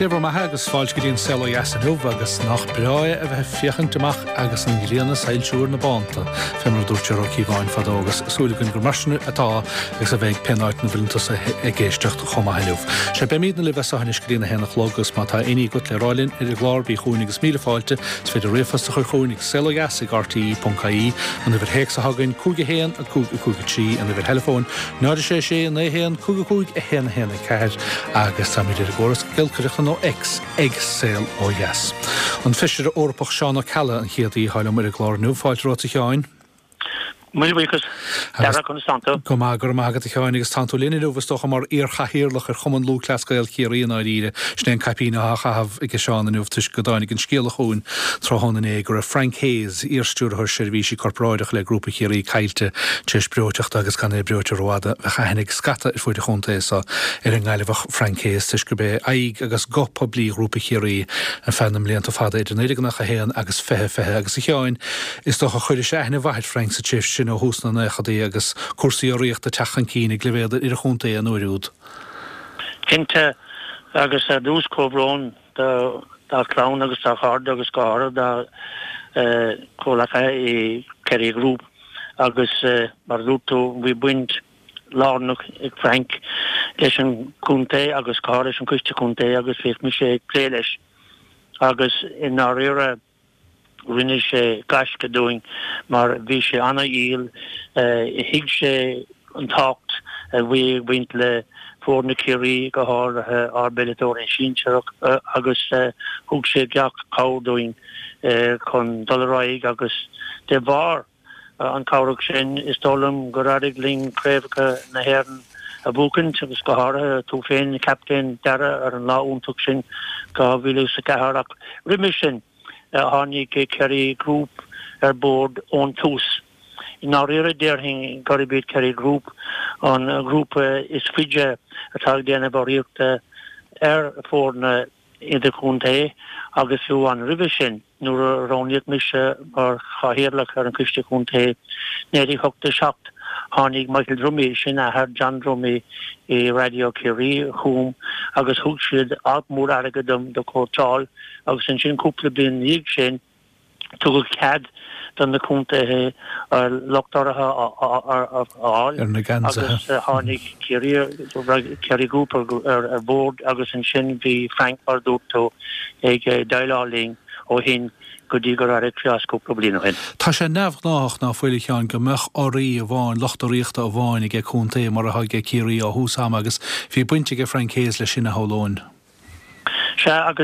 Dever ma agus fáilte go dtíon selo jasanúh agus nach breáid a bheith fiochantamach agus an gléana sailsúr na bánta. Femar dúirte roí bháin fad agus súlagann gur marsna atá agus a bheith penáid na bhlintas a géisteach chomá heileh. Sé be míad na le bheith hanis grína henach logus má tá iní gut le rálinn ar glár bí chuúnig agus míle fáilte s féidir réfasta chu chuúnig selo jas ag RTE.caí an bhir héic sa hagann cúga héan a cúga trí an bhir telefón 9 na héan cúga cúig a héna héna ceir agus tá míidir goras gilcurichan ó X sale ó yes. An fisir orpach Seánna Calla an chiadaí háile mar a glár nú fáilte ráta teáin. Mulvíchas, Dara Constanto. Go mágur mágad a teáin agus tanú léanaú bhstocha mar archahirirlach ar chuman lú clascail chéiríon áíre snéan capína a chahabh ag Seánna nuh tuis godáinnig an scéalachún trohanna égur a Frank Hayes íorstúrthir seirbhísí corpráideach le grúpa chéirí cailte teis breoteach agus gan é breote roiada a chahannig scata ar fuide chuntaéisa ar an gáilehah Frank Hayes tuis go bé aig agus go poblí grúpa chéirí an fennam léanta fada idir néidir nach a héan agus fethe agus a teáin is doch a chuidir sé hena bhaid Frank sa tíis sin ó húsna na chadaí agus cuasaí áíocht a techan cíine glevéad ar a chuntaí an uirúd. Cinnte agus a dús cóbrón dá clán agus tá chard agus gára dá cólacha i ceir grúp agus mar rútú bhí buint lánach ag Frank leis an cúntaí agus cá leis an cuiste cúntaí agus bhíh mi sé lé leis agus in áíire rinne sé gaisce doing mar bhí sé anna íl hiig sé an tácht bhí bhaint le fórna céirí go háirithe arbeiletóir in síseach agus thug sé ceach cádoing chun doraig agus de bhar an cáireach sin is dólam go raibh ling créimhacha na hhéireann a bhúcant agus go háirithe tú féin captain Dara ar an láúntaach sin go bhíú sa ceharach riimi sin hánig ceir grúp ar bord ón tús. In áíire déirhing garibéid ceir grúp an grúpa is fide atá déana baríochta ar fórna idir chuntaí agus fiú an ribh sin nuair a ráníod mise mar chahéirlach ar an cuiste chuntaí néirí thugta seacht hánig Michael Drummy sin a thar John Drummy i Radio Curie chum agus thug siad ag mór agadam do cótáil agus sin cúpla bliain níag sin tugadh cead don na cúntathe lochtaratha áil agus hánig Curie grúp ar bord agus sin bhí Frank Bardotto ag daileáling ó hin go dtí gur ar cúpla bliain hin. Tá sé neamhnách ná foiile teáin go meach áí a bháin lochtaríochta a bháin ag chuntaí mar a haige cíirí á húsam agus bhí buinte go Frank Hayes le sin na hálóin. Se agus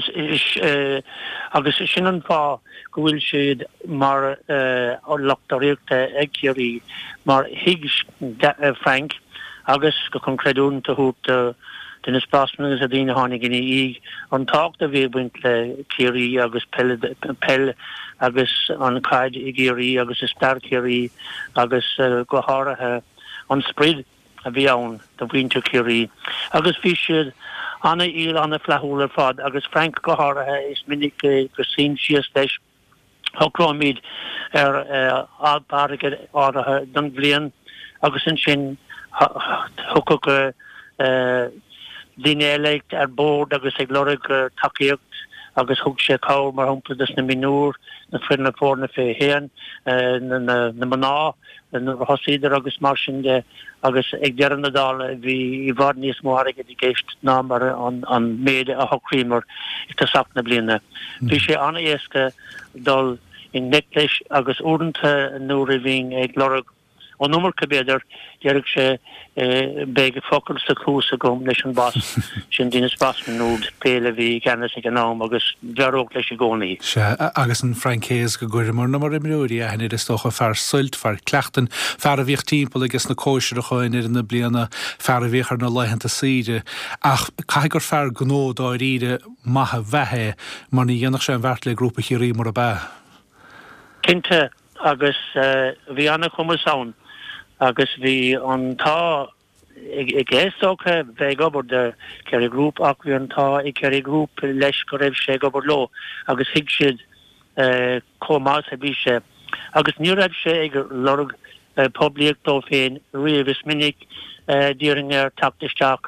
sin an fá go bhfuil siad mar lochtaríochta ag cíirí mar higs Frank agus go chun creaúnta hút Dennis Bosman is a dtíine hánig in íg an tácht a bhí buint le céirí agus pell agus an caid i géirí agus is star céirí agus go háirithe an sprid a bhí ann do bhainte céirí agus bhí siad anna íl anna flathúla fad agus Frank go háirithe is minic go sin sios leis thugráimid ar ábharige áirithe don bbliain agus sin thugad go Dinéalacht ar bord agus ag lorig takeíocht agus thug sé cá mar humpladas na minúr na frinna fórna fé héan na maná na hosíidir agus mar sin de agus ag dearan na dála bhí i bhar níos mór i géist ná mar an méide a horímar i tá sac na bliana. Bhí sé anna éasca dul in necleis agus úranta nuair a bhín ag lorig ó numar cabéidir dearg sé béige focail sa cúsa gom leis an bas sin Dennis Bosman núd péile bhí ceannas ag an nám agus bhearóg leis i gcónaí. Se agus an Frank Hayes go gcuir mar na mar imreúí a henir is tócha fear sult, fear cleachtan, fear a bhíoh timppla agus na cóisiir a chuin ar na bliana fear a bhíochar na leihananta síide ach caigur fear gnó dá ríide maithe bheitthe mar ní dhéanach sé an bheirt le grúpa chéirí mar a bheith. Cinnte agus bhí anna chuma saon agus bhí an tá i ggéastócha bheith gobar de ceir grúp ach bhí an tá i ceir grúp leis go raibh sé gobar lo agus hiig siad comás a bhí sé agus ní raibh sé ag lorg poblíocht dó féin riamh is minic díring ar taptaisteach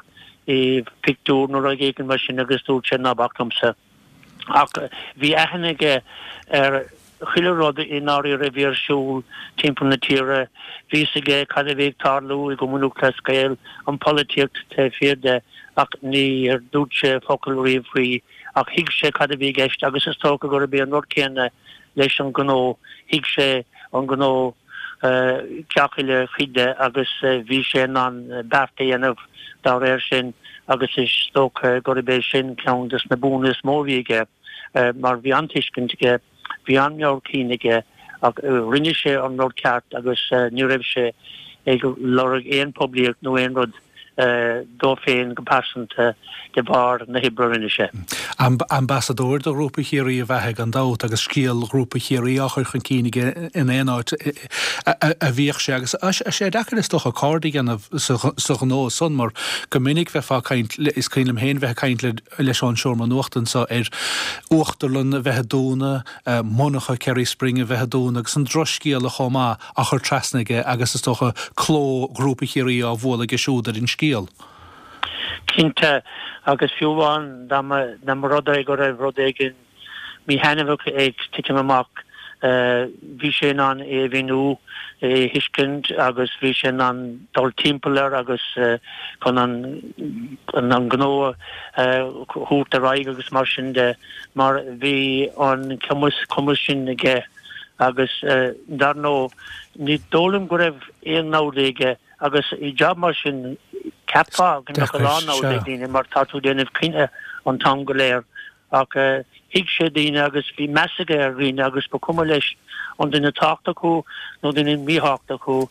I pictúr nó a géigen mar sin agus dúr sin na bachtamsa. Ach bhí ehanige chiilerád in áí rivír siúl timp na tíre, ví aige cad a bhéh tarlú I go munú scéil an politiíocht te féde ach ní dúse focail riomhhuii ach hiig sé cad a bhí geist agus is tóca go a bí an Nordcénne leis an gó hiig sé an gó ceachaile chuide agus bhí sé an bertaíanamh dá réir sin agus is tóca go a bé sin ceantas na búnas móvíige mar bhí antiiscintige bhí an meor cíige ag rinne sé an Nordceart agus ní raibh sé ag lereg éon poblíocht nó éon rud dó féin compassionanta de bar na Hebrew rinne sé. Ambassador de grúpa chéirí a bheitthe an dát agus scíal grúpa chéirí achar chun cíige in éáid a bhíoh sé agus sé dechar is toch a cádaí gan sa nó son mar go minic bheith fá is cílim héin bheith caiint leis an seorma nuachtain sa uachtarlan a bheithe dúna monacha ceirí springe bheithe dúna agus an droscíal a chomá a chur trasnaige agus is toch a cló grúpa chéirí á bhla gesúdar in scíal. Cínte agus fiúháin na rodaig go raibh rodaigen mí henimh ag tiite amach bhí sé an éhínú hiiscint agus bhí sé an dul timpplair agus chun an gnó thuút a raig agus mar sin de mar bhí an cumus sin aige agus dar nó ní dólam go raibh éon nádaige agus I job mar sin capá gan lá díine mar tatú déanamh cine an tam go léir ach hiig sé díine agus bhí meige a riine agus ba cuma leis an duine táachta chu nó duine míthachta chu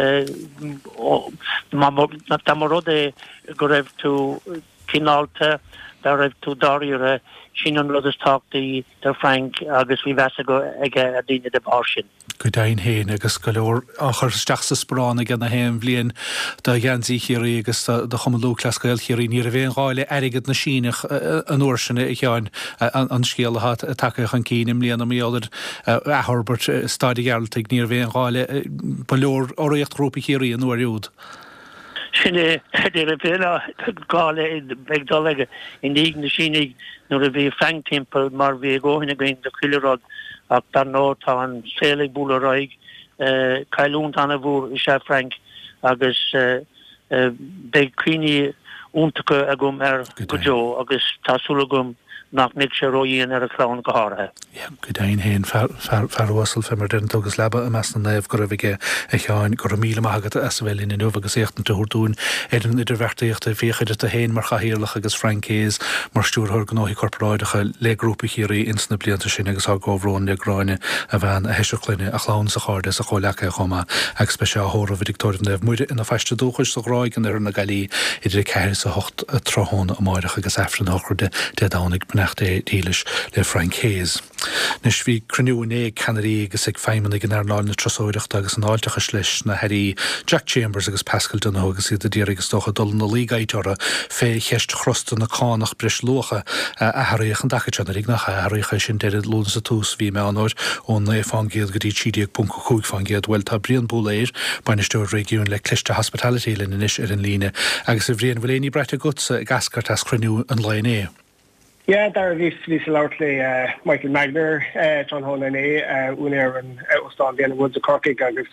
tá mar rud é go raibh tú cinálta dar raibh tú dáíre sin an rud is táachtaí de Frank agus bhí bheasa go ige a díine de bar sin. Go dain héin agus go leor achar steach sa sprána gan na héim bblion de gheansaí chéirí agus de chumalú clascail chéirí ní a bhéon gáile airigad na sínach an uairsinna I cheáin an scéalathe takeach an cínim líana míáidir Herbert Stadi Gearltaigh ní a bhéon gáile ba leor oríocht grúpa chéirí an uairúd. Sinne er a bhéna gáile ag dolige in díag na sínig nuair a bhí Frank Temple mar bhí ggóhinna gain de chiilerád ach dar nó tá an félig búla roiig cailún anna bhúr I sé Frank agus beag cuine úntacha a gom go jo agus tásúla gom nach nig sé roiíon a chlán go háthe. Go dain héin ferhasal fe mar den tugus leba a meas na naibh go raibhige a cheáin go míle agad as bhfuilin in nuh agus échtn túún éidir idir bheirtaíocht a féchaidir a héin mar chahéirlach agus Francéis mar stúrthir gnóí corporáidecha le grúpa chéirí insna blianta sin agus á gáhrón le gráine a bhean a heisiirclíine a chlán sa cháde a cholecha chuma ag speisiáthóra Victorian neh muide ina feiste dúchas sa gráig an ar na galí idir ceir sa hocht a trothón a máireach agus efran áchurde de dánig dílis le Francéis. Nis bhí cruniúné Canarí agus ag feimimena gan airnáil na trosóireachta agus an áilteachas leis na heirí Jack Chambers agus Pascal Donoghue agus iad a ddíir agus docha dul na lígaidora fé cheist chrosta na cánach bris lucha a haíoch an dachaid ag nach haícha sin deirid lún sa tús bhí me anáid ón na fangéad go dtí tíideag punca chuig fangéad bhfuil tá brion búléir bainisteúir régiún le cliste hospitality lin inis ar an líne agus a bhríon bhfuil éí brete gutsa ag ascart as cruniú an lein Yeah, there is largely Michael Magner, John Honan, Unair and Ostan the Woods of Corky, agus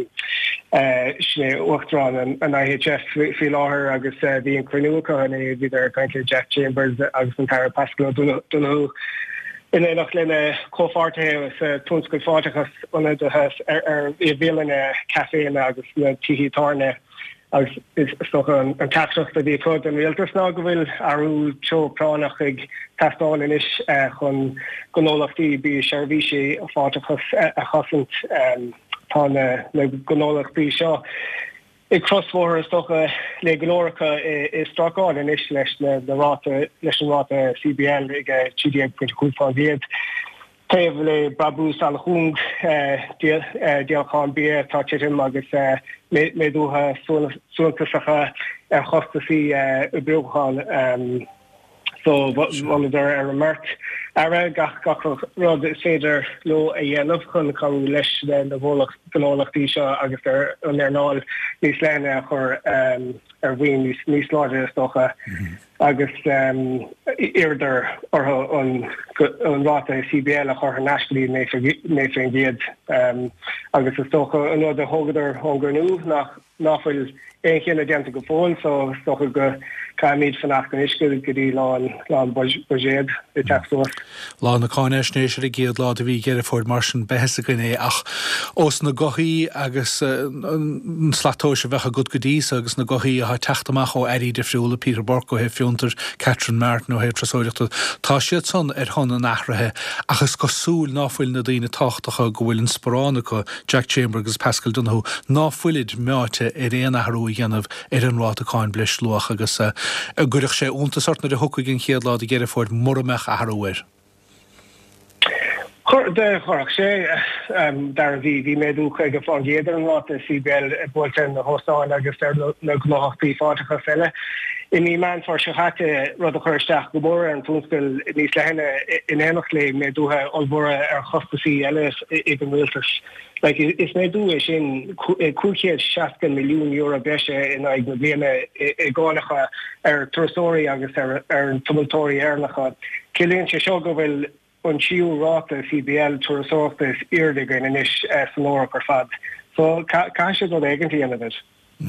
Uchtran and IHS Filaher, agus the Increnuka and either kind of Jack Chambers, agus entire Pascal Donoghue. In een nog een co-farten was toen school farten onder de willen café en agus tihi tarne. Agus is toch een taxach dat die code en realtors nou wil aru cho pranach ig tastal in is gewoon gonolach die bij service of fartachas a chasent van gonolach bij zo. Ik crosswater is toch legalorica is strak on in is de rata CBL ig GDM.goed van dit. Tevele Babu Salhung dial kan be touchim agus me do ha soontasacha chostasi ubrogan so wat er remarkt Ara gach rud is féidir lo a dhéanamh chun choú leis den na bhlachtaí seo agus an náil níos lenne chur ar bhíon níos láidir stocha agus irdar an ráta CBL a chur nationally mé an géad agus is stocha an de hógadar hóganú nachfuil échéan a déanta go fóil so stocha go Caimid fanach an isciúil go dtí lán budgéad i teachtas. Lá na cáine snééis a géad lá a bhí géad fór mar sin beheasa goné ach os na gochaí agus slató se bhecha go dís agus na gochaí a teachtamach ó airí de friúla Peter Borco he fiúntar Catherine Martin ó he trasóireachta tá siad son honna nachrathe agus go súil náfuil na daoine táchtacha go bhfuil an sporánnacha Jack Chambers agus Pascal Donoghue náfuilid meáte réanathú dhéanamh an rátaáin bleis luach agus gurich sé úntasart na de thucaigh chéad lá a géire fór mormeach a Harúir. De chorach sé dar bhí méadú chuig go fáin géidir an lá a CBL builtein na hóstáin agus na gláchtaí fátacha felle. In ní man for se hatte rud a chuirteach go mór an túnscoil níos lehenne in énach lé méadúthe olbóra ar chostaí eile ag an bhiltas. Like is méadú é sin cúchéad 60 milliún euro beise in ag na bliana I gánacha ar tuasóirí agus ar an tumultóirí airnacha. Cilíonn sé seo go bhfuil an siú ráta CBL tuasóachtas irdig in inis san órach ar fad. So cá sé do éigeantí anna bit.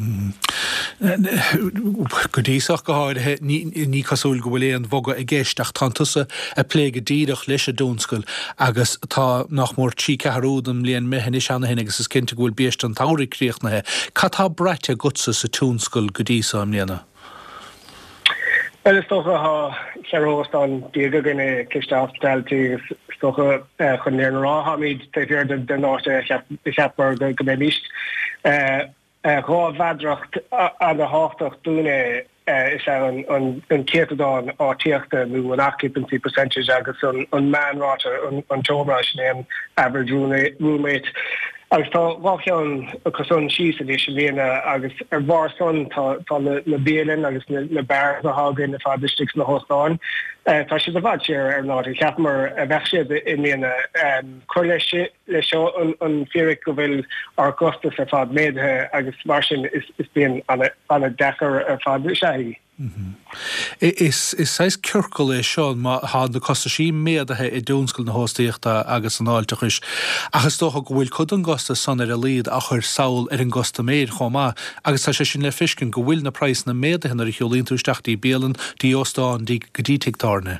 Go díosach go háirithe ní cosúil go bhfuil éon bhoga I ggéisteach tantusa a pléige díadach leis a dúnscoil agus tá nach mór tí ceharúdam líon mehan is anna agus is cinnte bhfuil bíist an táirí críochnathe. Catá breite gutsa sa túnscoil go díosa am líana? Well, is toch an diega gine kisteafstelti toch chun neer ra hamid te de norte hepper gemist ra vadracht aan de hoofddag doen is an keetedaan artichte nu een occupancy percentage agus an manwater an jobra neem average roommate. Agus tá bhaceann agus an síos a dhéis léana agus ar bhar son tá na béalinn agus na bear na hágan na fádistricts na hóstáin. Tá si a bhaid sé ar ná I cheapmar a bheith siad in léana chuir le seo an fíric go bhfuil ar costas ar fád méadthe agus mar sin is bíon anna dechar ar fád sé. Is seis circail é seo má há na costa sí méadathe I dúnscoil na hóstaíochta agus an áilteachis agus tócha go bhfuil chud an gosta san ar a líad a chur saoil ar an gosta méid chomá agus tá sé sin le fiscin go bhfuil na preis na méadathe ar cheolíonn túisteachtaí béalann dí ostáin dí go dtí tictárne.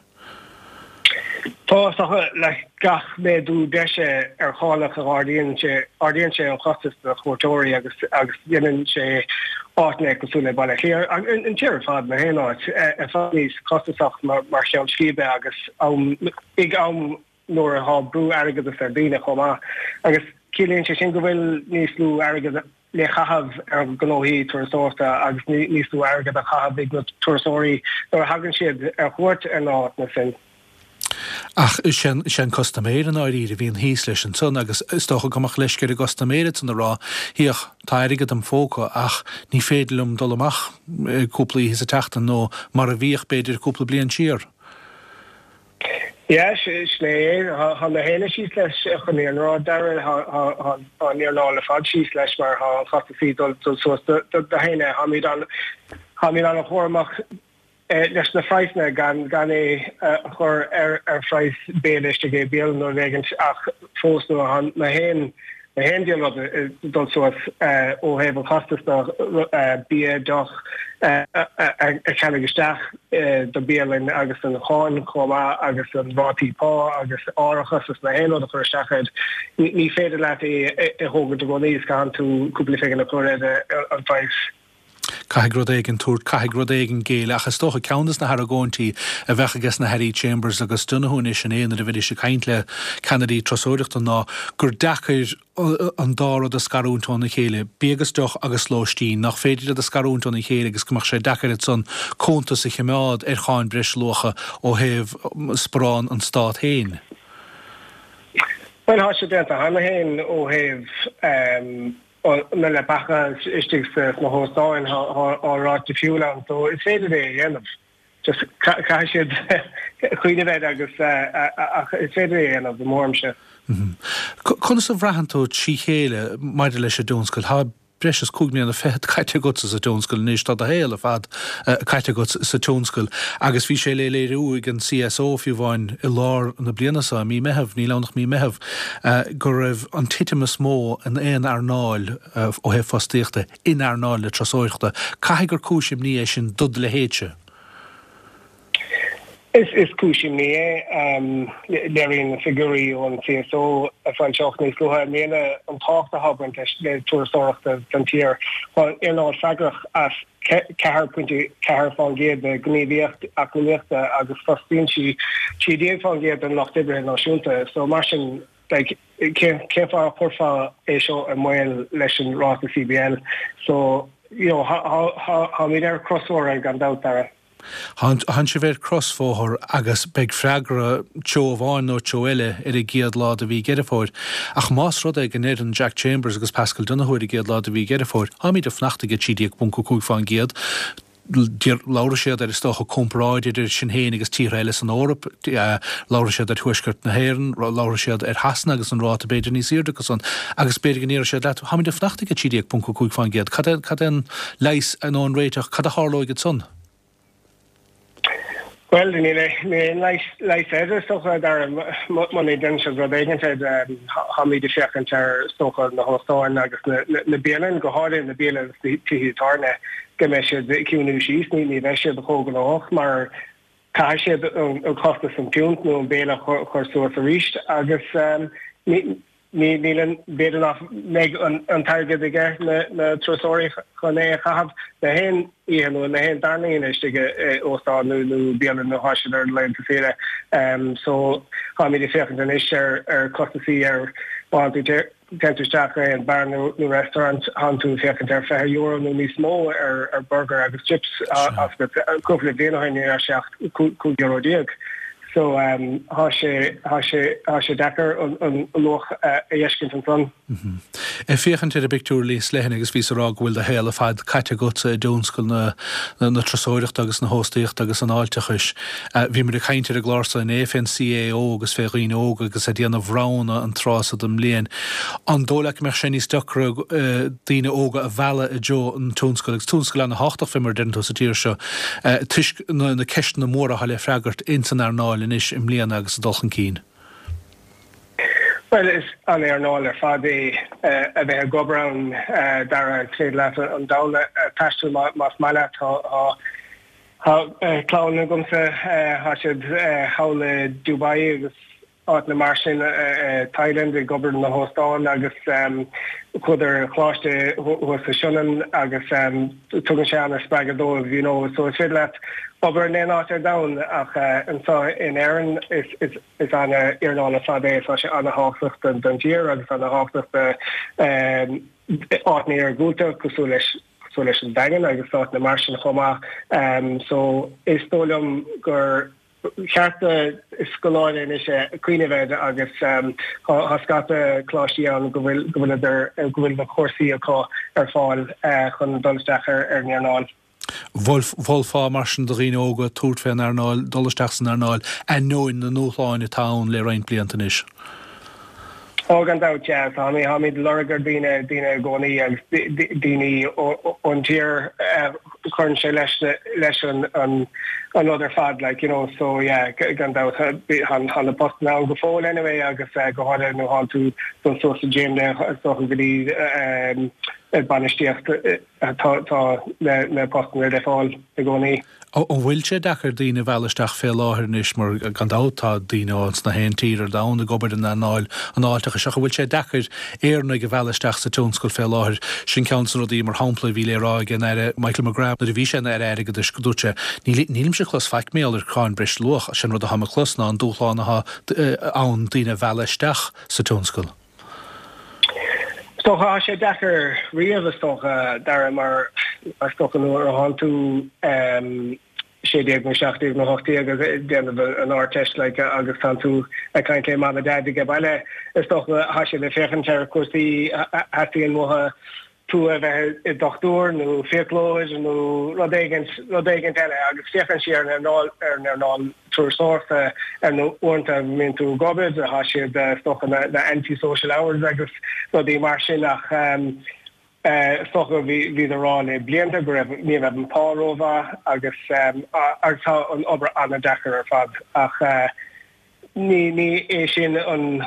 Tá le gach méadú deise ar chálach ardíonn sé an chostas na chmórtóirí agus dhéanann sé áitne gosúla bailile chéir an tíir fad na héáid a fad níos costasach mar sean scíbe agus ag nóair a há brú agad a sardína chomá agus cilíonn sé sin go bhfuil níos lú agad le chahabh ar gnóí tuairsáta agus níos lú agad a chahabh ag na tuairsóirí ar hagann siad ar chuirt ar náit na sin. Ach sin costaméir an áirí a bhíon híos leis an son agus istócha gomach leisceir a costaméire an rá híoch táirigad an fóca ach ní féidirlum dul amach cúplaí hís a teachtan nó mar a bhíoch beidir cúpla blian tír. Ja, sné ha na héine síos leis chun an rá dair an níorná le fad síos leis mar ha chaí dul de héine hamid an a chóach leis na freisne gan é chur ar freis béiste gé béal nó vegant ach fós nó na hen dial dul soas ó heh chastas bí doch chegeisteach do béalinn agus an cháin chomá agus an bhátipá agus áchas na hen a chuirteachid ní féidir le I hógad do níos gan tú cúpla fégan na choréide an freis. Caigrodéigen túr caigrodéigen géile achas tócha ceannas na Haragóntí a bhechagus na Harry Chambers agus Donoghue is sin éanaar a bhfuil sé caint le Kennedy trasóireachta ná gur deachir an dárad a scarúntón na chéile bégus doch agus lóistín nach féidir a scarúntón na chéile agus gomach sé deachir son cónta sa cheimiád ar cháin breis locha ó heh sprán an stát héin. Well há sé déanta hana héin ó heh na le bacha istig na hóstáin árá de fiúlan, so is féidir é dhéanamh. just should chuine bheith agus is féidir an of the mormse. Chun sa bhreathantó trí chéile maidir leis a dúnscoil ha breis cúgní an fed caiite go sa dúnscoil níos tá a héile fad caiite go sa túnscoil agus bhí sé léú an CSO fiú bháin i lár na blianasa mí meheh ní lánach mí meheh go raibh an titimas mó an éon arnáil ó heh fostíochta in arnáil le trasóireachta caiith gur cúisim ní é sin dud le héite. Is cúisim ní léiríonn figurí ón CSO a fanseach níos luha méana an táchta habaint le tuairteoireachta den tír ar ná freagrach as cehar fan géad de gníomhaíocht aclaíochta agus fastíonn si déag fan géad an nach dibre náisiúnta, so mar sin céfá porfa é seo a mhail leis an ráta CBL, so ha mí ar crossóir gan dátar. Han sé bhéir crossfóthir agus beag freigra teomháin nó teile ar i géad lá a bhí geirifóid. Ach más rud ag gnéad an Jack Chambers agus Pascal Donoghue i géad lá a bhí geirifóid. Ha míad a fnachta go tíideag bunca cúig fáin géad. Dír lára séad ar stocha compráid idir sin héin agus tíreile an Órap, lára séad ar thuisgurt na héireann, lára séad ar hasna agus an ráta beidir níos íirdeachas an agus beidir gnéir séad leat. Ha míad a fnachta go tíideag bunca cúig fáin géad. Cad an leis an ón réiteach cad a hálóigad son? Well, leis éidir stocha dar man é den se gradéigented ha mí de fechant ar stocha na hostáin agus na bélan go háin na bélan títarne go me se ciúnú síos ní bheit sé beógan ách, mar cai sé an costa san piúnt nó an béla chuirú a ríist agus nílan béidir nach méid an targad aige na trosóirí chun é chahab na hen íhanú na hen darnaíon istige óstáinú bíanana na háisiid ar lein féile, so ha mí féchan an is ar costaí ar báú tenteach an bar nó restaurant han tú féchan ar €5 nó níos mó ar burger agus chips as cúpla déanahain ar seach €2. So ha sé dechar an loch a dhéiscint an son. Féchan a bicú lís lehan agus ví ará bhfuil a héile fad caiite go a dúnscoil na trasóireacht agus na hóstaíocht agus an áilteachis. Bhí mar a chainte a glása an FNCAO agus féghíó agus a déanana bhrána an trásad am léon. An dólaach mar sin níos dochra daine óga a bhela a jo an túnscoil agus túnscoil an na 8 fimar den sa tíir seo. Tuis na ceist na móra hall freagart intan ar náil is im líana agus dulchan cín. Well, is an náil ar fadé a bheith gobrán dar an tréad leat an dála taistú más meile clána gomsa ha siad hála Dubai agus áit na mar sin Thailand i gobar na hóstáin agus chuidir chláiste sa sionan agus tugann sé an ar spagadómh, so is féad leat obair néan áit ar dain ach ansá in éan is an iarnála fadé tá sé anna háachta den tír agus anna háachta áitnaí ar gúta cosú leis an dagan agus áit na mar sin chomá, so is tólam gur cheartta scoláin is cuioine bheith agus hascata chláistí an go bhfuil na chósaí aá ar fáil chun dulaisteach ar nearnáil. Volfá mar sin do riine óga túirt féin arnáil, dulaisteach san arnáil a nóin na nóchláin i tán le raon bliantan is. Gan dat ha mí lorgar díine gcónaí agus daoine ón tír chun sé leis an other fad, so gan dat han na post ná go fóil anyway agus go háile nó há tú don so Jane so goí banistíocht tá le post le fáil a gcónaí. Ó bhfuil sé dechar daoine bheileisteach fé láthir níos mar gan dátá daoine áns na hen tír ar dána gobar an náil an áilteach seach bhfuil sé dechar éarna go bheileisteach sa túnscoil fé láthir sin ceansan ó dí mar hampla bhí le rá gan Michael McGrath na bhí sé ar aige go dúte nílim se chus feic méall ar cáin breis luach sin rud a ha chlusna an dúchlána ann daoine bheileisteach sa túnscoil. Stocha sé dechar riamh stocha dar mar stocha nuair a hanú sé déag na 16 na 8 agus déanamh an áirteist agus tan tú a caiint má deide go bailile is stocha ha sé le féchan tear cuasaí hetíí an mtha tú i doctor nó fiolóid nó rodégan eile agus fiochan si ar ná trúsórta ar nó uanta min tú gobid a há siad stochan na antisocial hours agus rodí mar sin nach stocha hí ará le blianta go raibh ní raibh an páróha agus artá an obair anna dechar ar fad ach ní é sin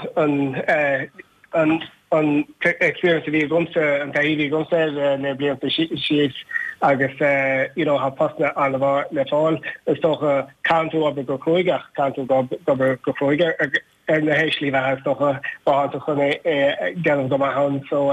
an experience vi gomse an taí gomse le blianta siad agus ha pasna an le fáil is stocha canú ab go chuigach canú go chuige ar na héislí bheit stocha báanta chun gan go han so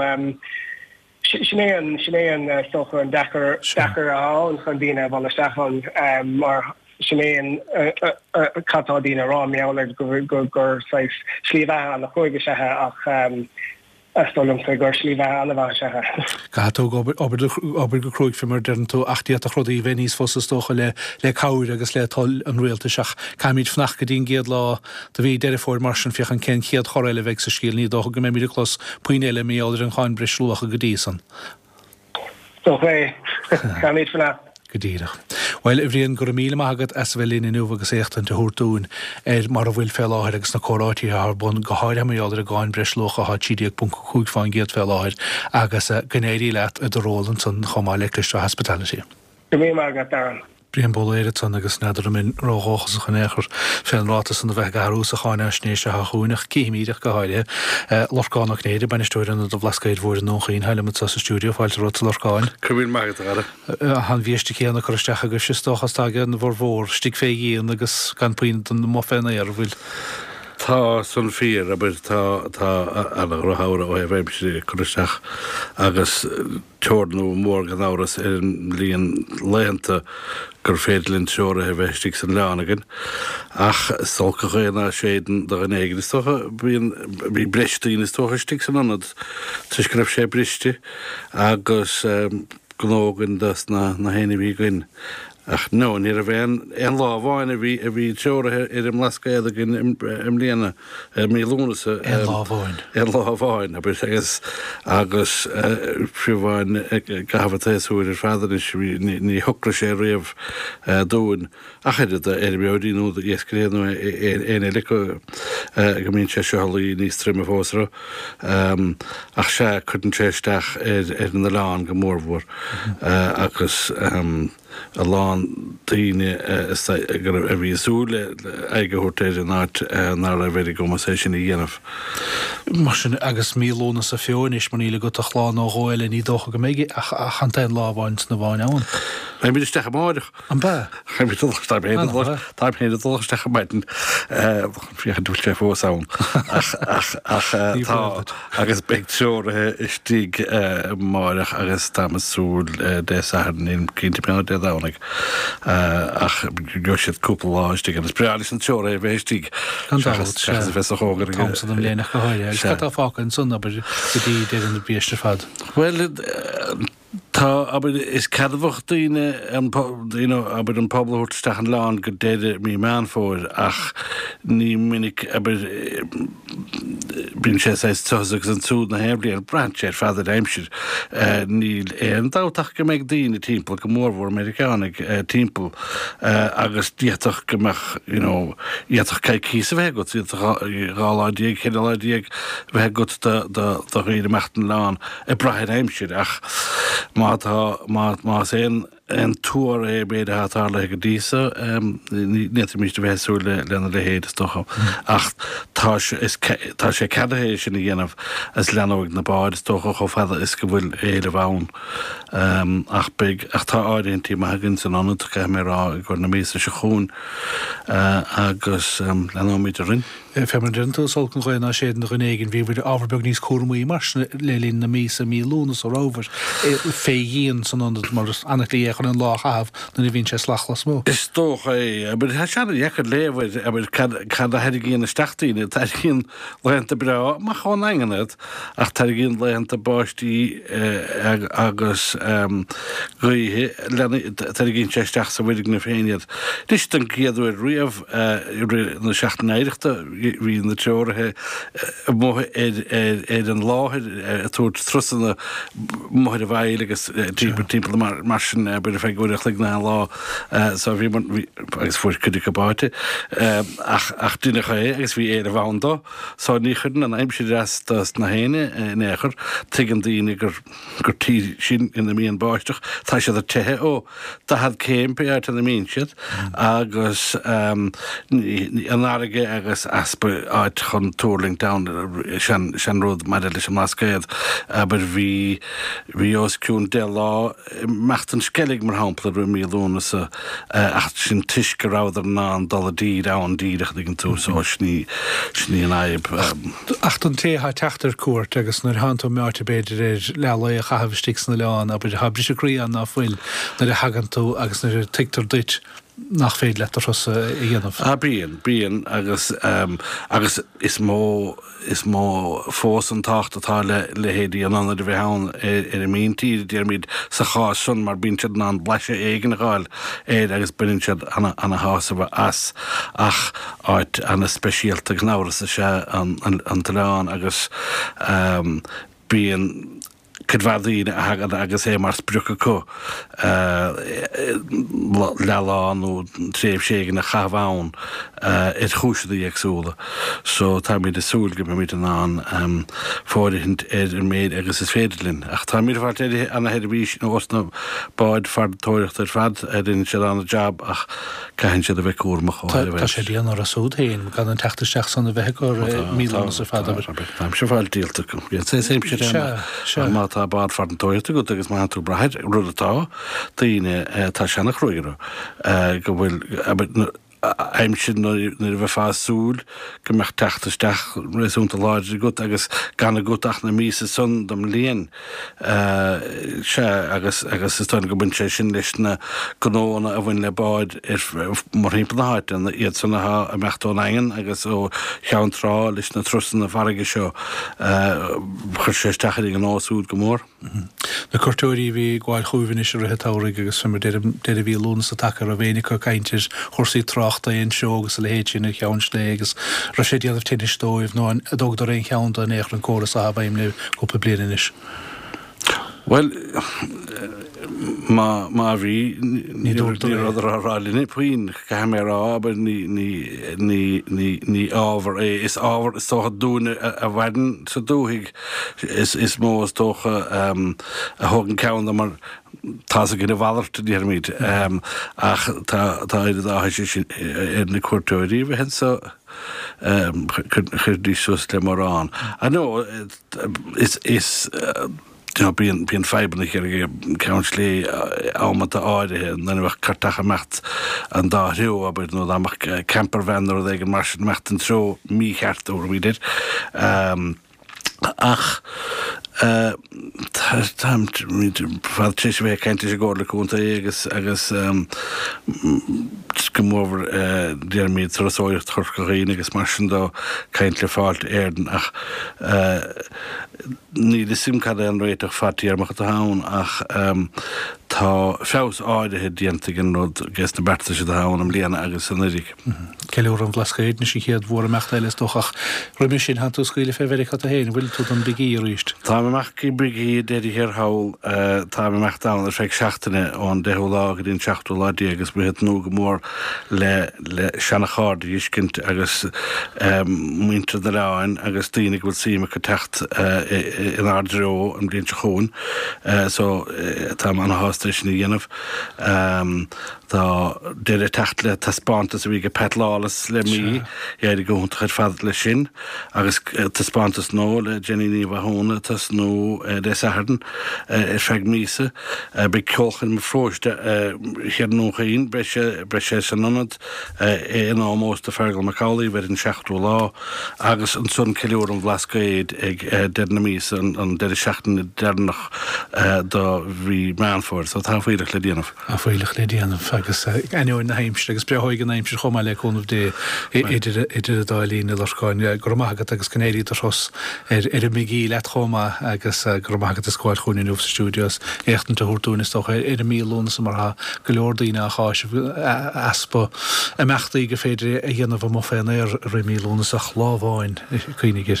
Sinné an stocha an dechar a an chun dína bhil stechan mar sinné catádína rá meála gur slíbhe an na chuige sethe ach stolum sé gur slíbhe an bh sethe. Cató obair go cruúig fi mar den tú 8 a chrudaí bhéníos fós stocha le cáir agus le tal an réalta seach caiimiid fnach go dtín géad lá do bhí deire fór mar sin fiochan cén chiad choréile bheith sa scíal ní dócha go mé míidir chlós puinéile méáidir an cháin brislúcha go dísan. So é caiimiid fnach. Godíireach. Weil i bhríon gur míle agad as bhfuil in nuh agus éachtain de thuúún mar a bhfuil fé láthir agus na choráití ar bun go háir méáidir a gáin breslócha há tíideag.chuig fáin géad fé láthir agus gnéirí leat a do rólan san chomáil leicliste hospitality. Go mí agad daran. Brian Bolléire san agus neidir min róáchas a chunéchar féin rátas an bheith garú a cháine snéise a chuúnach cíimiideach go háile lorcánach néidir banisteir an do blascaid bhór an nóchaín heile sa stúdio fáilte rot lorcáin. Cumín magad ara. Han bhíiste chéanna chuisteach agus sistochas táige an bhór bhór stig fé íon agus gan puin an mó féna ar bhfuil. Tá san fír a tá anna rathra ó bhéimsí chuisteach agus teornú mór gan áras ar an líon léanta gur féadlinn seóra a bheittíigh san leanagin ach solca chéna sédan do an éigen stocha bhí breistíín is tóchaistíigh san anad tuis go raibh sé briste agus gnógan das na héna bhí goin. Ach no, ní a bhéin an láháin a bhí teorathe ar an lascaad agin im líana mí lúnasa An láháin agus príomháin gafatéisúir ar fadaris ní thugla sé riamh dóin achaidir ar beodíú a dhéescréanú éana lico go mín sé seolaí níos trim a fósra ach sé chuann séisteach ar na lán go mórmhór agus a lán daoine a bhí súla aige thuirtéidir náit nar a bhéidir go sé sin í dhéanamh. Mar sin agus mílóna sa fiúis man íle go a chláán á ghil ní dócha go méige a chatain lábhaint na bháin ann. Tá mí stecha máideach An be? Tá héidir dulstecha maidin fiochan dúil sé fósáin agus beag teorathe istí máideach agus támasúil dé in cinnta peanna dé dánig ach go siad cúpla láistí an spreális an teora bhéistí bheits a hógar Thomsa am léanach go háile. Tá fácan sun aber go dtí dé an bíiste fad. Well, tá aber is cadmhach daoine aber an poblúirteach an lán go déidir mí meán fóir ach ní minic aber bín sé tuach an súd na hebli ar brand sé fadar aimsir níl an dátach go méid daoine timppla go mórmhór Americanig timppla agus díach goach íach cai cís a bheith go ráláidíag chéileáidíag bheith go do réidir meachtan lán a braid aimsir ach má sé an túir béad hatá le go dísa net míiste bheitsú lena le héad stocha ach tá sé cadahééis sin dhéanamh as leanmhaigh na báid stocha cho fada is go bhfuil éile bhán ach tá áiríonntí maiginn san anúcha mé rá gur na mísa se chuún agus lenámíidir rinn. Femardinta solcan chuin séan na chunéigen bhí bhfuil ábharbeg níos cuairmí mar le lín na mísa mí lúnas ó rábhar fé dhéon san mar annach lí chun an láchah na bhín sé slachlas mó. Is tócha aber he se dhéchar léhid aber cad a heidir gíon na staachtaíine tar cín leanta bre má cháin enganad ach tar gíon leanta báistí agus gaithe tar gín sé steach sa bhuidig na féinead. Dis an giadú riamh na seachtain éireachta hí na teorathe an láthir túirt trusanna muid a bhaile agus timp mar sin bud a feh goireach le ná lá sa bhí agus fuair chuidir go báite ach duine agus bhí a bhádá sá ní chudan an aimimsí na héine néchar tuigen daoine gur tí sin ina míon báisteach tá sé a tuthe ó tá had céim pe an na míon siad agus an aige agus aspa áit chun túling da sean rud mar leis sem máscéad aber bhí osciún de lá mecht an skellig mar hapla ru míúna sa sin tuis go ráidir ná an dal dír an díireach gin tú sá sní an aib. Ach an té ha teachtar cuat agus nar hanú meáte beidir le a chahabhtí na leán a bud habri serí an ná foiil na a hagan tú agus na titar dit nach féad le i dhéanamh. Bíon agus is mó fós an tacht atá le héadí an anna bheith hán ar a míon tíad déir míid sa cháis sin mar bíon siad ná an bleise éigen gáil agus buinn siad anna hása bh as ach áit anna speisialta gnáras a sé an talán agus bíon cydfadíine a hagad agus mar sprucha có leán ó tréh ségan a chahhain chúisií agsúla. So tá míad asúil go míid an fáirithint méid agus is féidirlinn. Ach tá míad bhart anna heidir bhís nó osna báid fartóirecht ar fad dinn siad anna jab ach caihann siad a bheith cuamach ó. Tá sé díana ar a súd héin gan an teachtasteach san a bheith go mílan sa fad. Táim se fáil díalta go. sé sé tá bad fartóirta go agus má tú braid rudatá daoine tá sena chruigeú go bhfuil aim sin na bheith fásúl go meach teachtasteach réúnta láidir go agus ganna goach na mísa sun dom líon se agus is táin go buin sé sin leis na góna a bhain le báid mar hípa na háit an iad sanna a mechtón aigen agus ó cheanrá leis na trusan na farige seo chur sé stachar an ásúd go mór. Na cortúirí bhí gháil chuúhann is ruthetáraigh agus sumar de bhí lúna sa takear a bhéine chu caiintir chósaí tráchta on seo agus le héid sin cheann slé agus ra sé díanamh tinnistóibh nó a dogtar éon cheanta an échar an córas a habaim le gopa blian is. Well, má bhí ní rálína puoin cha mé rá, aber ní ábhar is ábhar is tócha dúna a bhain sa dúthaigh is mó tócha a thugann ceann mar tá a gine bhhaarta díarmid ach tá iad áthise sin ar na cuairteoirí bheit hen sa chuir sus le marrán. I know is bíon febanna ar ceanslí ámata áirithe na bheith cartacha mecht an dáthú a bud nó amach campervennar ag an mar sin mecht an tro mícheart ó bhíidir ach fad tris bheith ceinti sé gála cúnta agus go mór déar míad trasóirt chorcaíine agus mar sin dá ceint le fáilt éirden ach ní de simcad an réiteach fatíarmach a hán ach tá feos áidethe diantaigh rud ges na berta sé hán am líana agus san irig. Ceúr an blascaid na sin chéad bhór mecht eiles dochach ruimi sin han tú scuile fé vericha a héin bhfuil tú an brigí ríist. Tá meach í brigí déidir hir hail tá mecht an ar feig seachtainine ón deú lá go dtín seachtú ládí agus bu het nó go mór le sena cháda iscint agus muintre de ráin agus tíine bhfuil síime go techt in ardró an bblin se chun so tá an hástais na dhéanamh tá déir techt le taspátas a bhí go petlálas le mí éidir go chuir fad le sin agus taspátas nó le Jenny ní bhthóna tas nó de sahardan feig mísa be ceolchan me fróiste chéad nóchaín bre sé san nonad an ámósta fergal Macaulay ver in seachtú lá agus an son ceúr an bhlascaid ag dead na mísa an deidir seachtain dernach do bhí Manford so tá faoileach le déanamh. A bhfuilech le déanamh agus aúin na heimse agus breáig an heimse chomá le chunmh dé idir a dáilín na Lorcáin gomagat agus cnéirí ros a migí le chomá agus gomagat a sáil chuún in Ufsa Studios échtanta thuúna stocha a mílúna sa mar go leordaíine a cháis aspa a meachtaí go féidir a dhéanamh mó féin ar rémílúna sa chláháin chuinigir.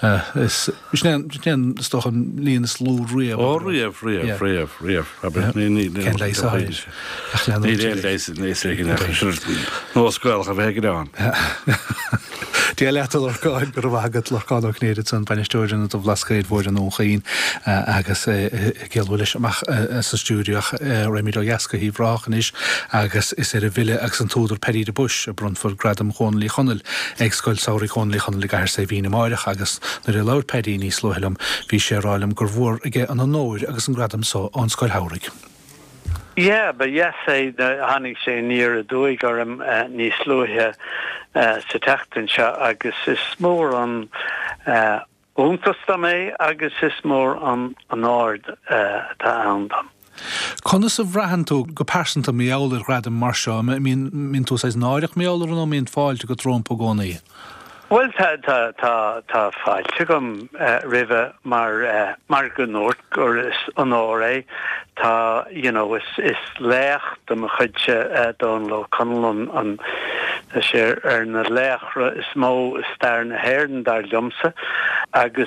Stoch an líon slú riamh. Ó riamh. Cén leis a haid. Ní réon leis nó scoil a bheith an. Dí letal Lorcáin gur bhagad Lorcáin ó cnéad san banisteoirin do bhlascaid bhór an óchaín agus gealhfuilis amach sa stúdioach Réimido Jasca hí bhráchan is agus is a bhile agus an túidir Paddy de Bush a brunfur gradam chónlaí chonel ag scoil saoirí chónlaí chonel gaiir sé bhína máireach agus na ré leir Paddy níos lohilam bhí sé ráilm gur bhór ige an nóir agus an gradam só an scoil hairigh. Yeah, but yes, hannig sé níor a dúig orm níos luthe sa teachtain se agus is mór an úntasta mé agus is mór an áard tá andam. Conas a bhreahan tú go persanta méálar gradam mar seo, mín tú sais náireach méálar nó mín fáilte go trompa gcónaí? Well, tá fáilte gom rive mar go nóir gur is an áré tá, is lécht am a chuidse don lo conlan an sé na léchra is mó star na héirn dar liomsa agus,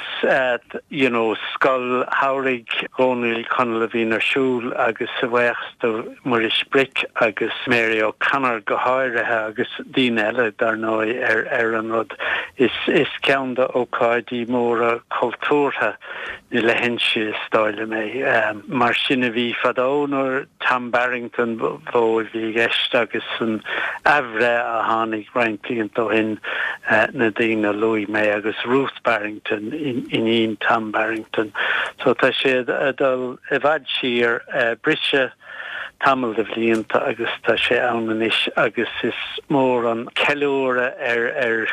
scoil hairigh gónaí conla bhín arsúl agus sa bhhéachsta mar is bric agus méri ó canar go háirithe agus dín eile dar nói ar an rud is ceanda ó cáidí mór a cultúrtha ni le hense stáile mé. Mar sinna bhí fadónar Tam Barrington bhór bhí gceist agus an ahre a hánig reintlíonn do hin na dtíine Louis mé agus Ruth Barrington in Tam Barrington. So tá sé adal a bhad siar brise tamil de bhlianta agus tá sé annanis agus is mór an ceúra ar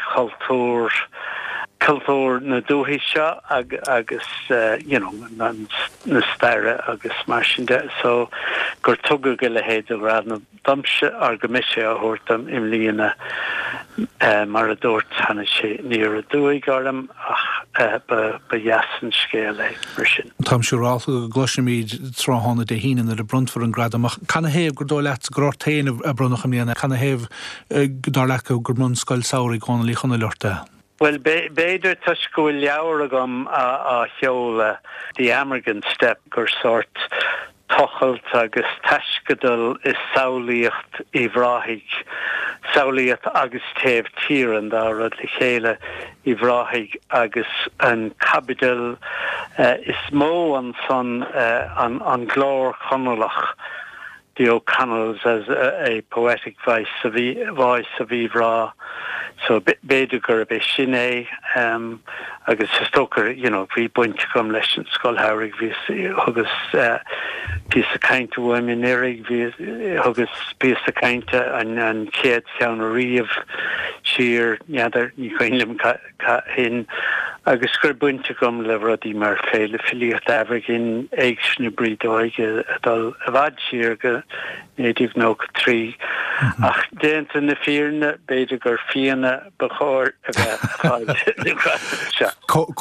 cultúr na dúhí seo agus na staire agus mar sin de so gur tuga go le héad a rád na damse ar go miise a thuirtam im líana mar a dúirt hanna sé níor a dúig orm ach ba jasan scéala mar sin. Tám siúráil go gloisiimiid tráhanna de híine ar a bruntfur an grad amach canna héamh gur dó leat gráirtaín a brunach am líana canna héamh dar lecha gur mun scoil saoirí chuna líchana leirta. Well, beidir tuis go bhfuil leabhar agam a cheola the American step gur sort tochalt agus taiscadal is saolaíocht I bhráthig saolaíocht agus taobh tíran dá rud le chéile I bhráthig agus an capital is mó an son an glór chonalach the O'Connells as a poetic voice of Ivra. So beidir gur a bit sinné agus stoker, bhí buinte gom leis an scoil hairigh bhí agus bí a cainte bhfuiminéirigh bhí agus bí a cainte an céad ceann a riamh siar neadar ní chuinlim hin agus gur buinte gom le rudí mar féile filiíocht aibhar gin éagsna brídóige adal a bhad siar go néadíh nó trí ach déanta na fíorna beidir gur fianna bechóir a bheith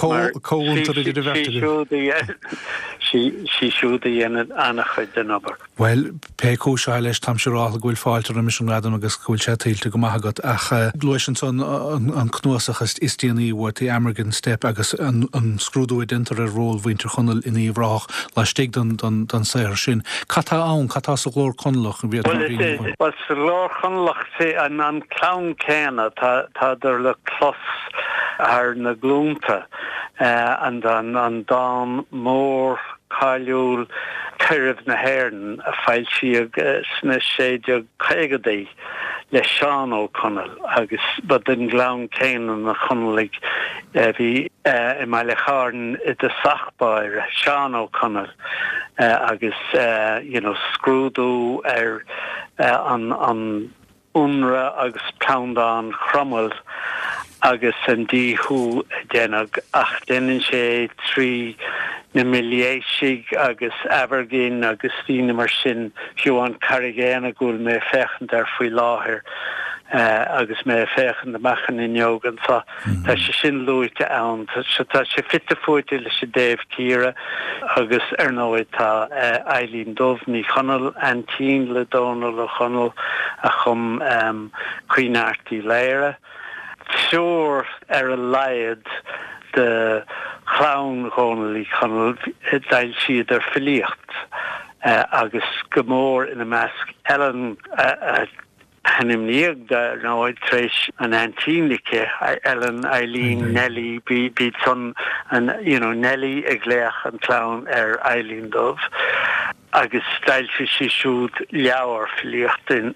sí siúda dhéanaan anna chuid den obair. Well, pécó se leis tam seráil ghfuil fáiltar a mission radam agus gúil sé tailta go maithagad ach gluisin son an cnuasachas is tíanaí bhir the American step agus an scrúdúid intar a ról bhainter chonel in íomhrách le stig don saoir sin. Catá ann, catá sa glór conlach an bhíad. Well, sa glór conlach sé an clán céna tá der le clos ar na glúnta an dám mór cáiliúil cuireamh na héirn a fáil siag sna séideag chaigadaí le Seán O'Connell agus bud den glán céan na chonlaigh bhí I meile cháirn I de sachbáir Seán O'Connell agus scrúdú ar an unra agus poundán chromal agus an díthú dénag ach dénn sé trí na Miliéisig agus Abergin agus Fína mar sin Fiúan Carigéna gúil mé fechan ar faoi láthir agus mé fechan na mechan in jogan tá sé sin luite ann tá sé fitte fóide le sé Dave Kira agus nóid tá Eileen Dovní chonel Antín le Donal le chonel a chum Cuinartí léire. Sure a laiad de clown gonelí chonel dail siad ar filiocht agus gomór in a measc Ellen Hannim níag de nóid treis an Antínike Ellen Eileen Nelly bí son an Nelly ag léach an clown Eileen Dove agus stailse si siúd leabhar filiocht in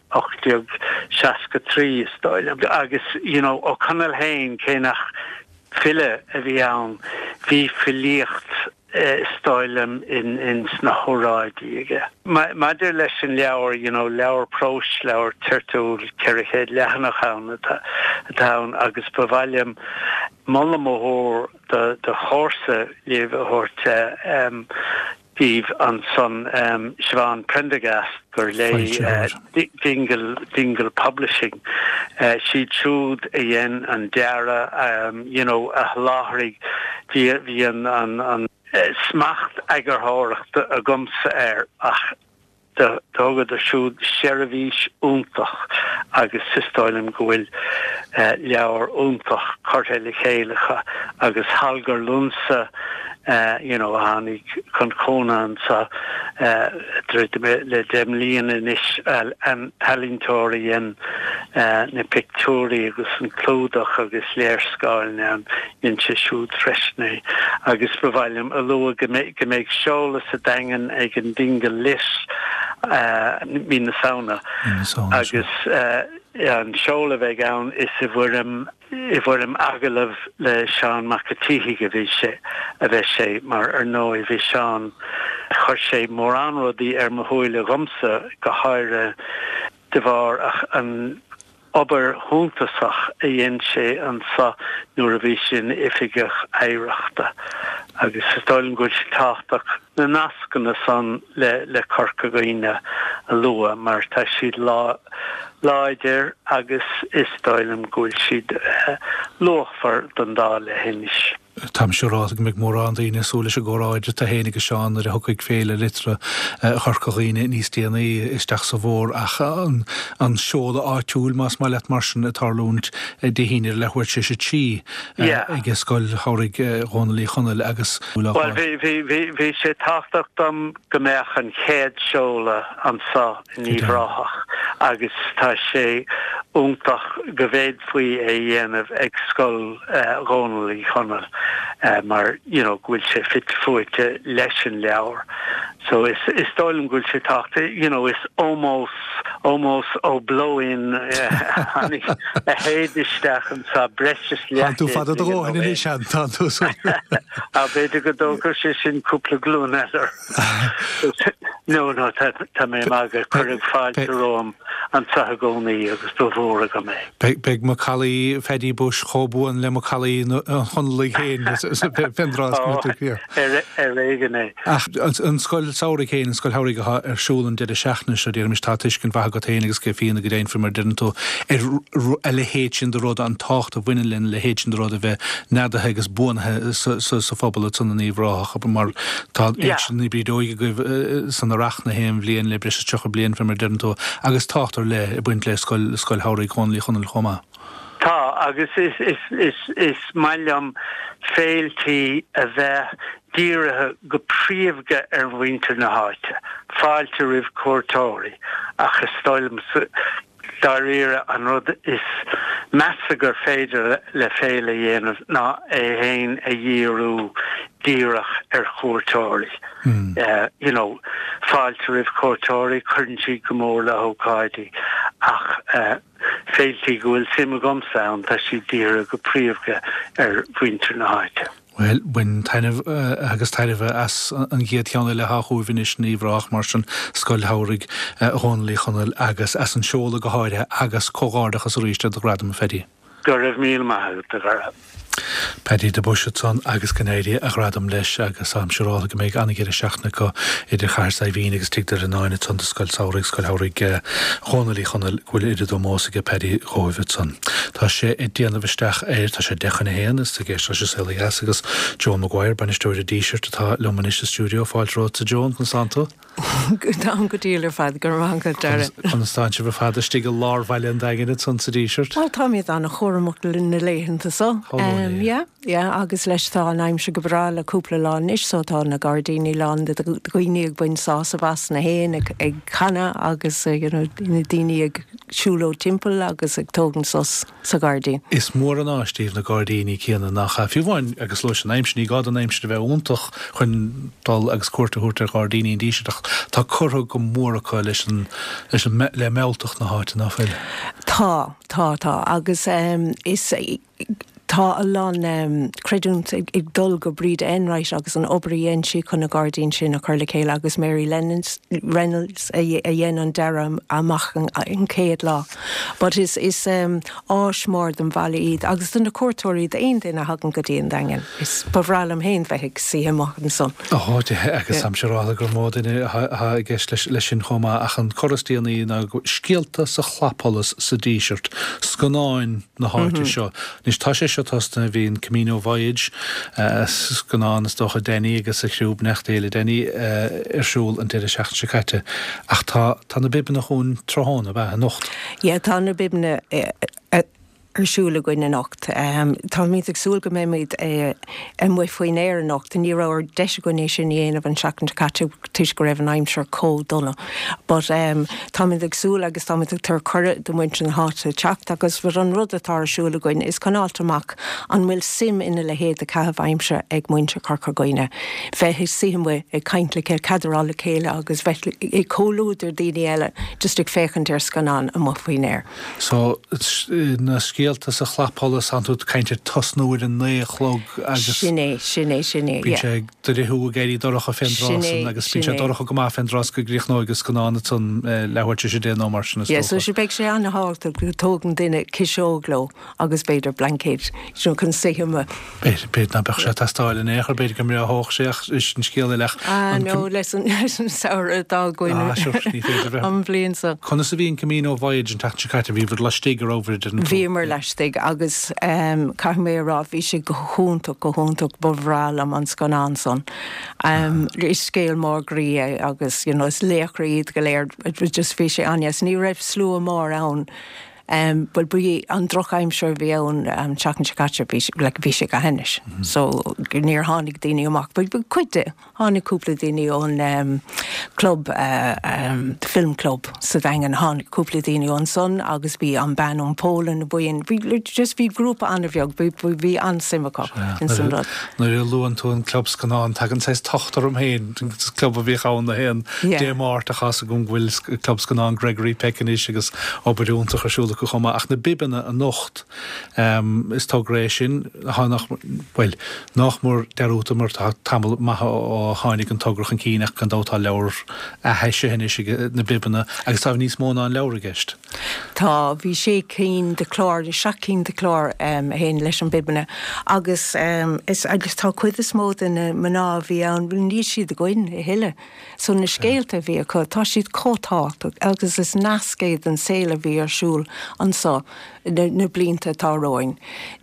863 stáil agus ó Conal Hain cénach fille a bhí ann hí filiocht stáilm in sna hóráidíige. Maidir leis an leabhar, leabhar prós, leabhar tirtúil, ceirichéad lehanach ann atá agus bhhailm molla móthór de chósa léomh Steve an son Siobhan Prendergast gur lei Dingle Publishing. She chewed yen and Dara, a láthrig hí an smacht agarthóracht a gumsa ach dogad a siúd Sherevís úntach agus sistáilm gohfuil leabhar úntach cartéile chéalacha agus halgar lunsa hánig chun Conan sa le demlíon inis an talintóirí na pictúrí agus an clúdach agus léirscáil an se siúd fresné agus bhhailm a lua go méid seolas a dagan ag an dinge lis mí na sauna agus an seola bheith ann is I bhfuirm agalah le Seán Macatihí a bheith sé mar nó I bhí Seán chuir sé mór anrodí mo thuaile gomsa go háire de bhar an obair thúntasach a dhéon sé an sa nuair a bhí sin ifigech éireachta agus stáilm gúil sé táchtach na nascanna san le corca gaoine a lua mar tá siad láidir agus is stáilm gúil siad lochfar don dá le hénis. Tam siúrá meg mór an daoine súla se góráide tá hénig seán ar a thucaig féle litre chorcaíine níos déanaí isteach sa bhór ach an seola áitiúil más má leit marsin a tarlúnt de híine lehuiir sé tí ige scoil tháirig ghónalaí chonel agus Well, bhí sé táchtach dom gombeach an chéad seola an sa níomhráthach agus tá sé úntach go bhéad faoi dhéanamh ag scoil ghónalaí chonel. Maar gúil sé fit fuite leis an leabhar. So is stoilm gúil sé táchta, is almost blow-in a héadisteach an sa breis leach. Tú fad a dróin in is an tú. A beidir go dógur sé sin cúpla glún eile. No, tá mé mága chuirg fáilte róm an sa gcónaí agus do bhóra go mé. Beg má chalí Fedí Bush chóbúin le má chalí chonlaí héin fendrás mútúcíir. Réigené. An scoil saoraigh héin, an scoil tháirig arsúlan de seachna se dtíar mis tátiscin bhaga go taine agus go fianna go réin mar dintó le héit sin de rud an tácht a bhuiinelinn le héit sin de rud a bheith neadathe agus buanthe sa phobal sanna níomhrách a mar tá éisin ní brídóige go san rachna héim bblion le bris tucha blion mar dintó agus táchtar le buint le scoil tháirig chonlaí chonel chomá. Tá agus is maiam féiltí a bheith díirithe go príomhge ar bhainte na háite, fáilte rih cuairtóirí achas stoilm daríire an rud is measfagur féidir le féile dhéanamh ná é héin a dhíorú díireach ar cuairtóirí. Fáilte rih cuairtóirí chuirntí go mór le hócáidí ach féiltí go bhfuil sim a gomsa an tá sí díire go príomhge ar bhainte na háite. Well, when agus taineh as an ghéad teanna le háúhanis níomhrách mar sin scoil tháirig chonlaí chonel agus as an seola go háire agus cógáardachas ríiste do gradam Fedí. Go raibh míl maithe de gara. Paddy de Bushson agus Canadi a gradam leis agus am sirála go méid anigéir seachna go idir chairsa bhíon agus títar an 9 scoil saoraigh scoil háraigh chonalí chunal bhfuil idir do mósaige Paddy Roivitson. Tá sé i déanamh isteach tá sé dechanna héan is géis se Elias agus Joan Maguire banisteúir a díisirt atá lumanis a stúdio fáilrá a Joan Consanto. Tá go dílar fad gur bhanga deire. Constante bh fad istí go lár bhaile an dagan san sa díisirt. Well tá míad anna chóramach na léhananta so. Agus leis tá naim se go bra le cúpla lá is sótá na Gardíní lá gooine ag buin sá a bhas na héin ag chana agus na daine ag siúló timppel agus ag tógan sos sa Gardín. Is mór an áistíh na Gardíní chéanana nach fiúháin agus leis an aimsní gá an aimste bheith úntaach chun dal agus cuairtaúirtar Gardíní díiseach tá chortha go mórracha leis le méilteach na háte náfuil. Tá agus is tá a lán creúnt ag dul go bríd enráis agus an obraíon si chun na Gardín sin a chuirla chéile agus Mary Reynolds a dhéan an deram amach an céad lá. But is áismór den bhela iad agus den na cuairtóirí de aon duine hagan go dtíon dagen. Is bhrálam héin bheith si amach an son. Áide agus sam serála gur módaine gceis leis sin chomá ach an chorastíanaí na scialta sa chlapolalas sa díisirt scanáin na háte seo. Nís tá sé tasna bhíon Camino Voyage scanáin is docha déine agus a chrúb nechtéile déine arsúil an tíidir seach se caite. Ach tá na bibna chun trohána bheith a nocht. Ja, tá na bibna arsúla goine nocht. Tá míad agsúil go méid mu faoin éir nocht a ní raibh deis gonéis sin dhéanamh an seachn caite tuis go raibh an aimseir có donna. But tá míad agsúil agus tá míad tar chuire do muintre an háte teacht agus bhar an rud atá arsúla goine is canáltamach an bhfuil sim ina le héad a caitheamh aimseir ag muintre carcha goine. Bheith simha ag caintla céir cadarála céile agus bheith ag cóúidir daoine eile just ag féchan ar scanán a mu faoin éir. So na scialta sa chlapolalas an túd caintear tosnúir an néchlog agus Sinné. Bhí sé dúthú géirí doracha fendrásan agus bhí sé doracha go má fendrás go gríoch agus gonána san lehairte sé déana mar sin. So sé beag sé anna háta go tógan duine ciseógló agus beidir blancéid seo chun siime. Beidir na bech sé tastáil in éair beidir go mé a hóch séach is an scéala lech. No leis an saoir dá goine an bblion sa. Chuna sa bhíon Camino Voyage an tacht caite bhí bhd leistigar over den. Bhí mar leistig agus cai mé rá bhí sé go húntaach bhráil am an scanán son. Is scéal mór grí agus is léachraíd go léir just bhí sé anias ní raibh slú mór ann. But brí an droch aimseir bhí ann teachan caite le bhí sé go henis. So níor tháinig daoine amach, but cuide tháinig cúpla daoine ón club filmclub sa bhain tháinig cúpla daoine ón son agus bhí an ban ón Pólan buin just bhí grúpa anna bheag bhí an simachá in san rud. Nuair luúan tú an club scanán tagan sais tochtar héin club a bhí cháin na héan démát a chas a gom bhfuil club scanán Gregory Peccanis agus obairúntaach arsúla go chuma ach na bibinna a nocht is tá gréis sin nach mór deúta mar tamil maithe ó tháinig an tugrach an cíineach gan dátá leabhar a heise hinne na bibinna agus tá níos móna an leabhar gist. Tá bhí sé cín de chlár, seach cín de chlár héin leis an bibinna agus agus tá cuid is mód in maná bhí an bhfuil níos siad a goin i hiile. So na scéalta bhí acu tá siad cótácht agus is nascéad an saola bhí arsúl ansá na blianta táróin.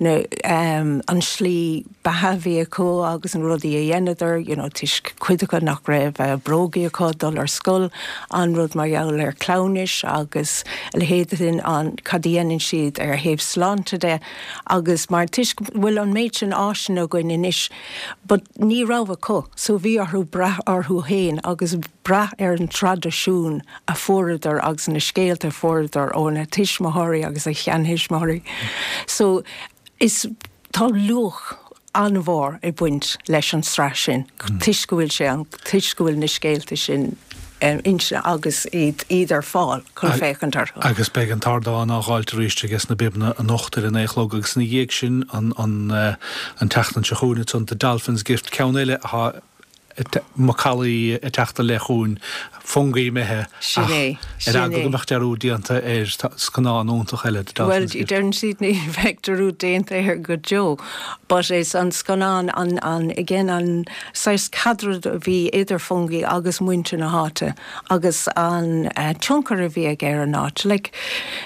An slí behahí acu agus an rudí a dhéanaidir, tuis cuidecha nach raibh brógaí acu dul ar scoil an rud mar geall ar clownish agus le héidir an cadíanaan siad ar héobh sláinte de agus mar tuis bhfuil an méid sin áisina goin inis, but ní rah acu, so bhí arthú brath arthú héin agus brath ar an tradiisiún a furadar agus na scéalta furadar ó na tiismathirí agus a cheanhiismathirí. So is tá luch an bhór i buint leis an strás sin. Tuis go bhfuil sé an tuis go bhfuil na scéalta sin inse agus iad ar fáil chun féchantar. Agus beag an tardá nach gáilte ríiste gus na bibna a nochtar in éichlog agus na dhéag sin an technan se chuúna son de Dolphins gift ceanile Macalí teachta leún fungaí methe go meachtarú díanta scanánúnta heile. Well, you don't see ní vectorú déanta ar go Joe, but is an scanán an again an 6 cadrad a bhí idir fungaí agus muinte na háte agus an tionkar a bhí ag ar an áit. Like,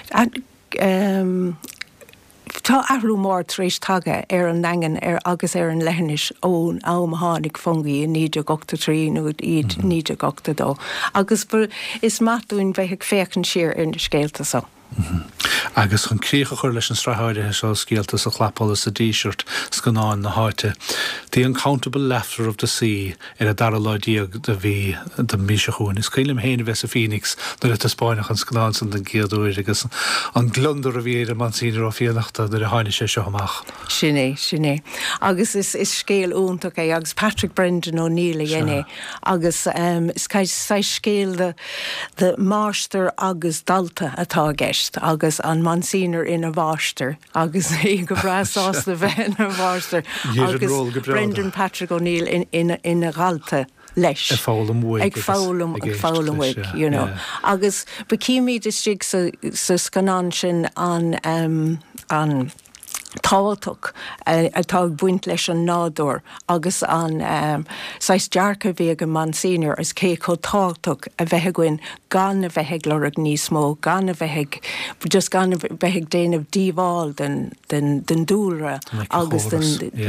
tá ahrú mór trééis tage ar an nangan agus ar an lehanis ón ámhánig fungaí in 1983 nó iad 1982. Agus is matún bheith fécinn siar in de scéalta sa. Agus chun críocha chuir leis an strathairithe seo scéaltas a chlápálas a D-shirt scanáin na háite. The uncountable laughter of the sea ar a daraláidíag de bhí de míseún. Is cílim héana bheits a Phoenix na a spáinach an scanáin san den géadúir agus an glundar a bhí man síidir ó fianachta de a haine sé seo amach. Sinné. Agus is scéal úntaach é agus Patrick Brendan O'Neill dhéine agus is caiid scéal de máster agus dalta atá gceist agus an mansínar ina bháister agus é go brasás na bheith na bháister agus Brendan Patrick O'Neill ina galta leis. Ag fálam wig, you know. Agus becíimi district sa scanán sin an táhaach atá buint leis an nádúir agus an 6 dearcha bhí go man senior is cé có táhaach a bheitthe goin gan a bheittheag lorug níos mó, gan a bheittheag déanamh díomháil den dúlra agus den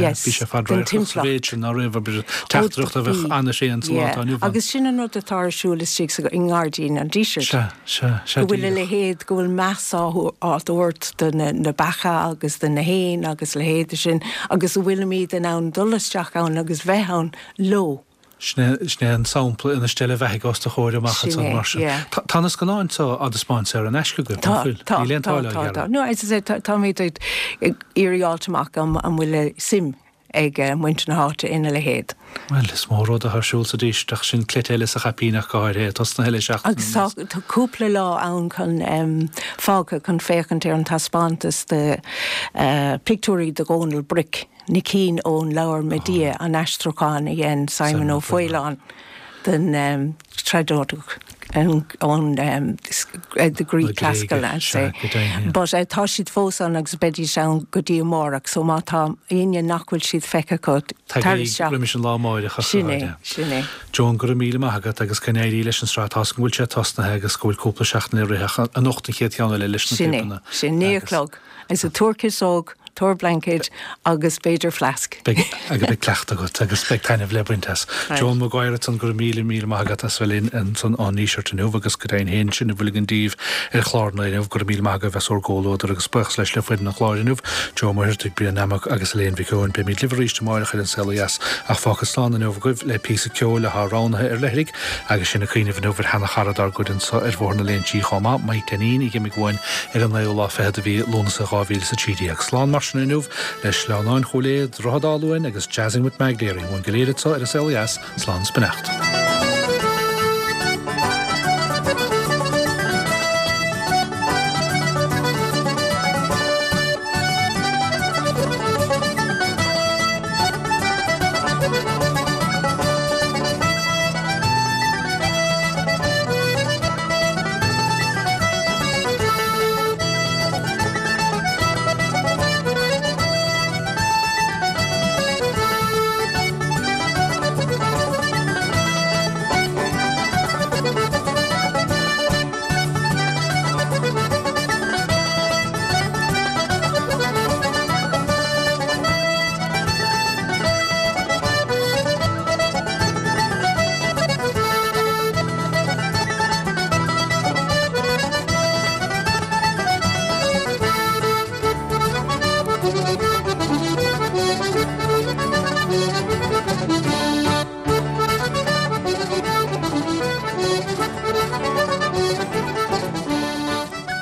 timplach. Agus sinna nó atásúla sí go ingáardín an díisiir. Go bhfuil le héad go bhfuil measáú áúirt na bacha agus den na héin agus le héidir sin agus bhfuil míad den ann dulasteach ann agus bheithann lo. Sné an sampla ina stelle bheith gosta chóir amachchan san mar. Tánas gonáin tá a spáin ar an eisce go Tá. No, tá míad íríáltamach an bhfuil sim ag muinte na háte ina le héad. Well, is móród a thsúil sa díisteach sin clétéile a chapínach gáir tas na heile seach. Agus tá cúpla lá ann chun fága chun féchant ar an taspántas de pictúí de Gonal Brick ní cín ón leabhar Medea an Astrocán igen Simon O'Foylan den tredóach on the Greek classical I'd say. But tá siad fós an agus bedí sean go dtí mórach so má tá aine nachhfuil siad feice go Támis an lámáide sinné. John gur míle maigad agus cannéirí leis an strát has bhfuil sé tasnathe agus gúil cúpla seachna récha a nochta chéad teanna le leis na tína. Sin níochlog is a turkisóg Tor blanket agus beidir flask. Agus be cleachta go agus spectaineh lebrintas. John Maguire an gur míle mágat as bhfuil an san aníisiart an agus go daon hen sin a bhfuil an díomh ar chláirnaineh gur míle mága bheits or ggóóidir agus buchs leis le fuid na chláirinmh. John Mairtig bí namach agus léon bhíceáin be míid liveríiste máach an Celias ach fáchasláán an goibh le pí ceol le thránathe ar leithrig agus sinna chuoineh an hena charadar go an ar bhórna léon tí chomá mai taín i gimimi gháin ar an leolá feiad a bhí lóna sa gáhíil sa tíideach slán mar Nuv leis leáin choléad rohadáúin agus jazzing with Magléirí bhain goléad ar a Celias slán Spinacht.